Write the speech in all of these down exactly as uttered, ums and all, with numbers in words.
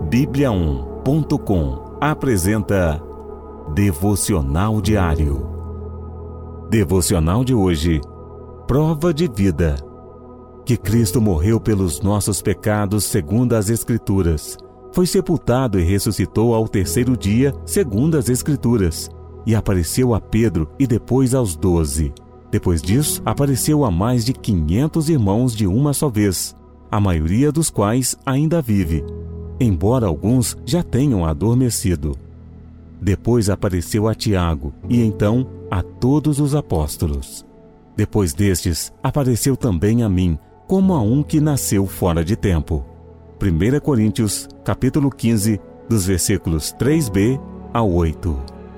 Bíblia um ponto com apresenta Devocional Diário. Devocional de hoje: Prova de vida. Que Cristo morreu pelos nossos pecados segundo as Escrituras, foi sepultado e ressuscitou ao terceiro dia segundo as Escrituras, e apareceu a Pedro e depois aos doze. Depois disso, apareceu a mais de quinhentos irmãos de uma só vez, a maioria dos quais ainda vive, embora alguns já tenham adormecido. Depois apareceu a Tiago e então a todos os apóstolos. Depois destes, apareceu também a mim, como a um que nasceu fora de tempo. primeira Coríntios, capítulo quinze, dos versículos três b a oito.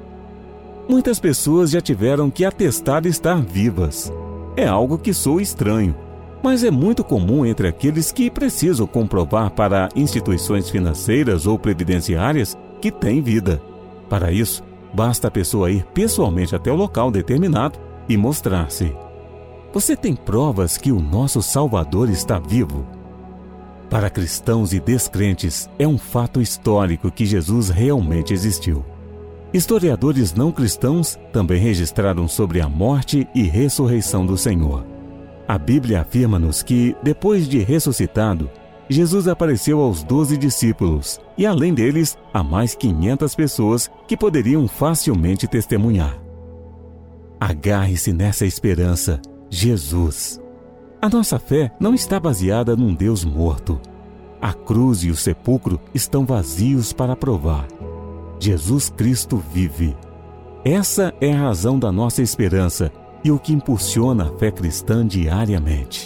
Muitas pessoas já tiveram que atestar estar vivas. É algo que soa estranho, mas é muito comum entre aqueles que precisam comprovar para instituições financeiras ou previdenciárias que têm vida. Para isso, basta a pessoa ir pessoalmente até o local determinado e mostrar-se. Você tem provas que o nosso Salvador está vivo? Para cristãos e descrentes, é um fato histórico que Jesus realmente existiu. Historiadores não cristãos também registraram sobre a morte e ressurreição do Senhor. A Bíblia afirma-nos que, depois de ressuscitado, Jesus apareceu aos doze discípulos e, além deles, a mais quinhentas pessoas que poderiam facilmente testemunhar. Agarre-se nessa esperança, Jesus. A nossa fé não está baseada num Deus morto. A cruz e o sepulcro estão vazios para provar. Jesus Cristo vive. Essa é a razão da nossa esperança e o que impulsiona a fé cristã diariamente.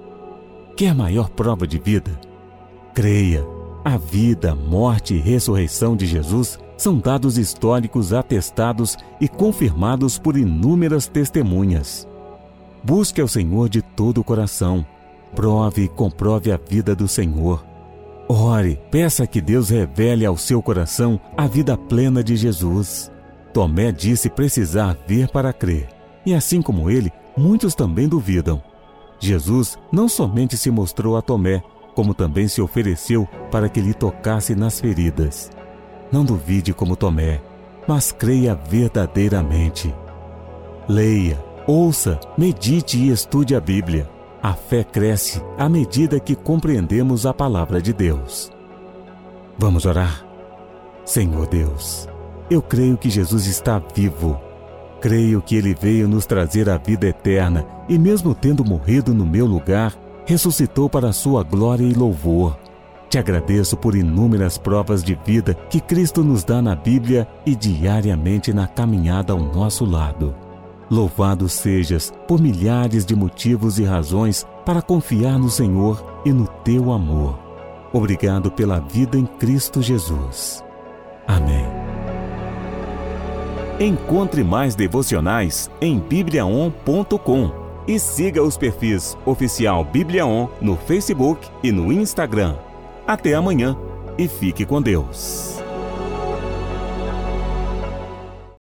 Quer maior prova de vida? Creia, a vida, morte e ressurreição de Jesus são dados históricos atestados e confirmados por inúmeras testemunhas. Busque ao Senhor de todo o coração. Prove e comprove a vida do Senhor. Ore, peça que Deus revele ao seu coração a vida plena de Jesus. Tomé disse precisar ver para crer. E assim como ele, muitos também duvidam. Jesus não somente se mostrou a Tomé, como também se ofereceu para que lhe tocasse nas feridas. Não duvide como Tomé, mas creia verdadeiramente. Leia, ouça, medite e estude a Bíblia. A fé cresce à medida que compreendemos a palavra de Deus. Vamos orar? Senhor Deus, eu creio que Jesus está vivo. Creio que Ele veio nos trazer a vida eterna e, mesmo tendo morrido no meu lugar, ressuscitou para a sua glória e louvor. Te agradeço por inúmeras provas de vida que Cristo nos dá na Bíblia e diariamente na caminhada ao nosso lado. Louvado sejas por milhares de motivos e razões para confiar no Senhor e no Teu amor. Obrigado pela vida em Cristo Jesus. Amém. Encontre mais devocionais em Bíblia um ponto com e siga os perfis Oficial Bíblia um no Facebook e no Instagram. Até amanhã e fique com Deus.